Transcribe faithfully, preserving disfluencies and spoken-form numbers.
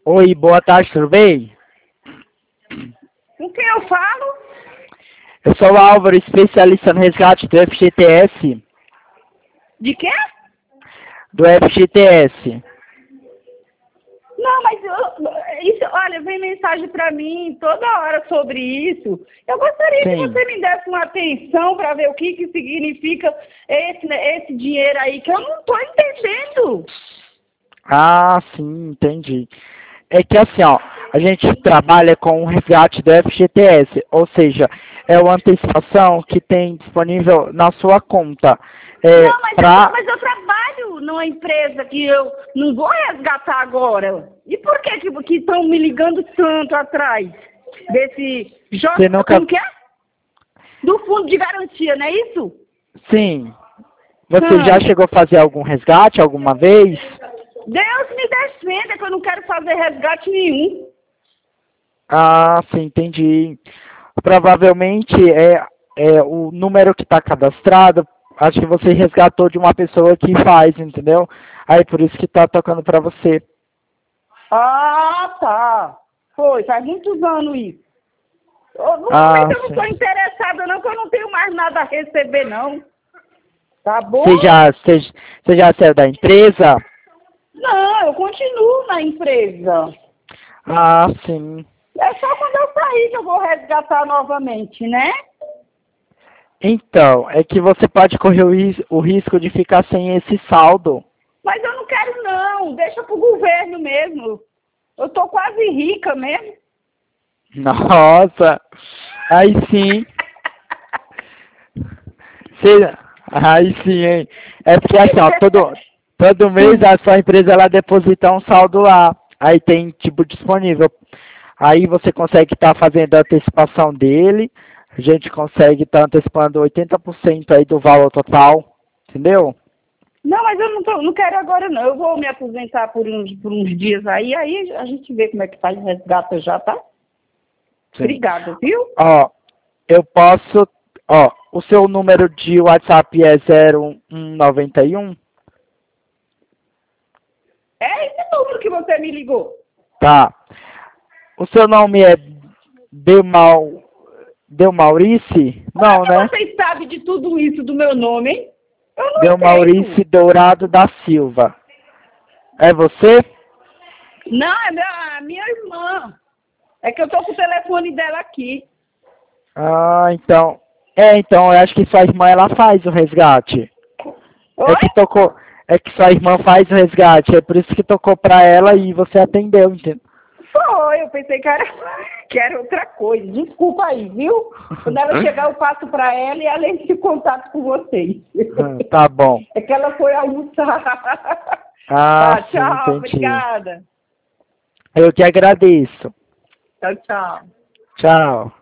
Oi, boa tarde, tudo bem? Com quem eu falo? Eu sou o Álvaro, especialista no resgate do F G T S. De quê? Do F G T S. Não, mas eu, isso, olha, vem mensagem pra mim toda hora sobre isso. Eu gostaria Sim. que você me desse uma atenção para ver o que, que significa esse, né, esse dinheiro aí, que eu não tô entendendo. Ah, sim, entendi. É que assim, ó, a gente trabalha com o resgate do F G T S, ou seja, é uma antecipação que tem disponível na sua conta. É, Não, mas, pra... eu, mas eu trabalho numa empresa que eu não vou resgatar agora. E por que que estão me ligando tanto atrás desse... Você nunca... Como que é? Do fundo de garantia, não é isso? Sim. Você Ah. já chegou a fazer algum resgate alguma vez? Deus me defenda que eu não quero fazer resgate nenhum. Ah, sim, entendi. Provavelmente é, é o número que está cadastrado, acho que você resgatou de uma pessoa que faz, entendeu? Aí por isso que está tocando para você. Ah, tá. Foi, faz muitos anos isso. Eu, no Ah, momento eu não sim. estou interessada não, que eu não tenho mais nada a receber não. Tá bom? Você já, você, você já saiu da empresa? Não, eu continuo na empresa. Ah, sim. É só quando eu sair que eu vou resgatar novamente, né? Então, é que você pode correr o, ris o risco de ficar sem esse saldo. Mas eu não quero não, deixa pro governo mesmo. Eu tô quase rica mesmo. Nossa, aí sim. Você, aí sim, hein? É porque assim, ó, todo, todo mês a sua empresa ela deposita um saldo lá. Aí tem tipo disponível. Aí você consegue estar fazendo a antecipação dele. A gente consegue estar antecipando oitenta por cento aí do valor total. Entendeu? Não, mas eu não, tô, não quero agora não. Eu vou me aposentar por uns, por uns dias aí, aí a gente vê como é que faz, resgata já, tá? Sim. Obrigada, viu? Ó, eu posso. Ó, o seu número de WhatsApp é zero um nove um? É esse número que você me ligou. Tá. O seu nome é Demal... Delmaurice? Como Não, é né? que vocês sabem de tudo isso do meu nome, hein? Eu não Delmaurice entendo. Dourado da Silva. É você? Não, é minha, a minha irmã. É que eu tô com o telefone dela aqui. Ah, então. É, então, eu acho que sua irmã ela faz o resgate. Oi? É que tocou. É que sua irmã faz o resgate. É por isso que tocou pra ela e você atendeu, entendeu? Foi, eu pensei que era, que era outra coisa. Desculpa aí, viu? Quando ela chegar, eu passo pra ela e ela entra em contato com vocês. Tá bom. É que ela foi almoçar. Ah, Tá, sim, tchau, entendi. obrigada. Eu que agradeço. Tchau, tchau. Tchau.